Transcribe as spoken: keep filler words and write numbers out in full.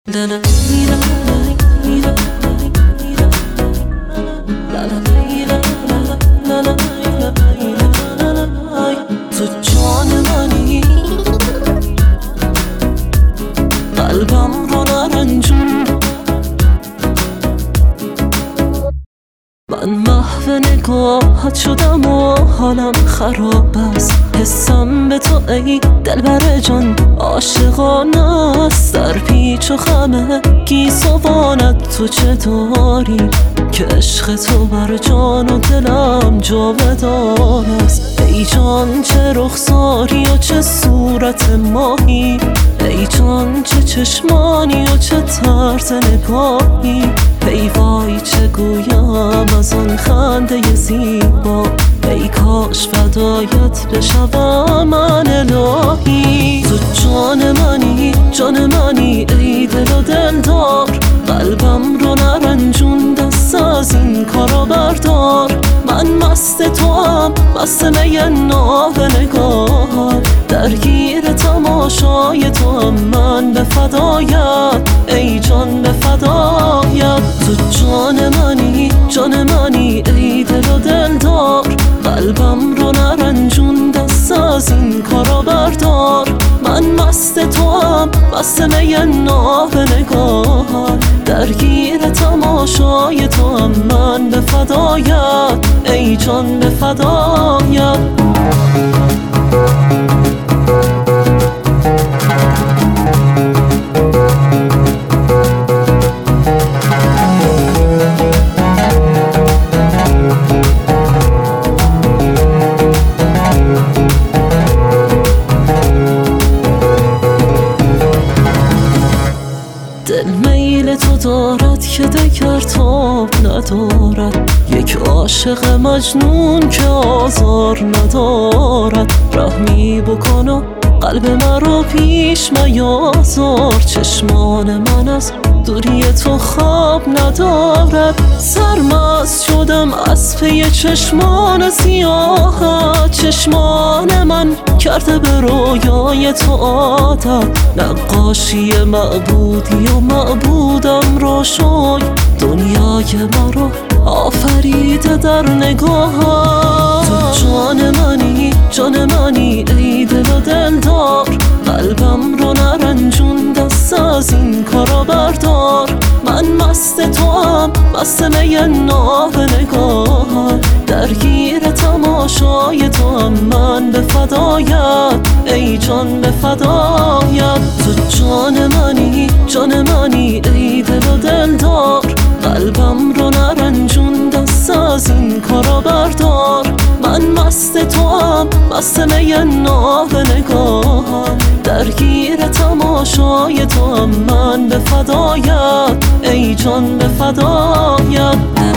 تو جان منی، قلبم رو نرنجون. من محو نگاهت شدم و حالم خراب است. حسم به تو ای دلبر جان عاشقانه است. در پیچ و خمه گیسوانت تو چه داری که عشق تو بر جان و دلم جاودان است. ای جان چه رخساری و چه صورت ماهی، ای جان چه چشمانی و چه طرز نگاهی. ای وای چه گویم از آن خنده زیبا، ای کاش فدایت بشوم من الهی. تو جان منی، جان منی، ای دل و دلدار. قلبم رو نرنجون، دست از این کارا بردار. من مست تو هم، مست می ناب نگاه. درگیر تماشای تو هم من به فدایت، ای جان به فدایت. تو جان منی، جان منی، ای دل و دلدار. قلبم رو نرنجون، دست از این کارا بردار. من مست تو هم، مست می ناب نگاه. درگیر تماشای تو هم من به فدایت، ای جان به فدایت. دل میل تو دارد که دگر تاب ندارد. یک عاشق مجنون که آزار ندارد. رحمی بکن و قلب مرا پیش میازار. چشمان من از دوری تو خواب ندارد. سرمست شدم از پی چشمان سیاهت. چشمان من کرده به رویای تو عادت. نقاشی معبودی و معبودم رو شوی. دنیای مرا آفریده در نگاهت. تو جان منی، جان منی، ای دل و دلدار. قلبم رو نرنجون، دست از این کارا بردار. من مست تو هم، مست می ناب نگاه. درگیر تماشای تو هم من به فدایت، ای جان به فدایت. تو جان منی، جان منی، ای دل و دلدار. قلبم رو نرنجون، دست از این کارا بردار. من مست تو هم، مست می ناب نگاه. درگیر تماشای تو هم من به فدایت، ای جان به فدایت.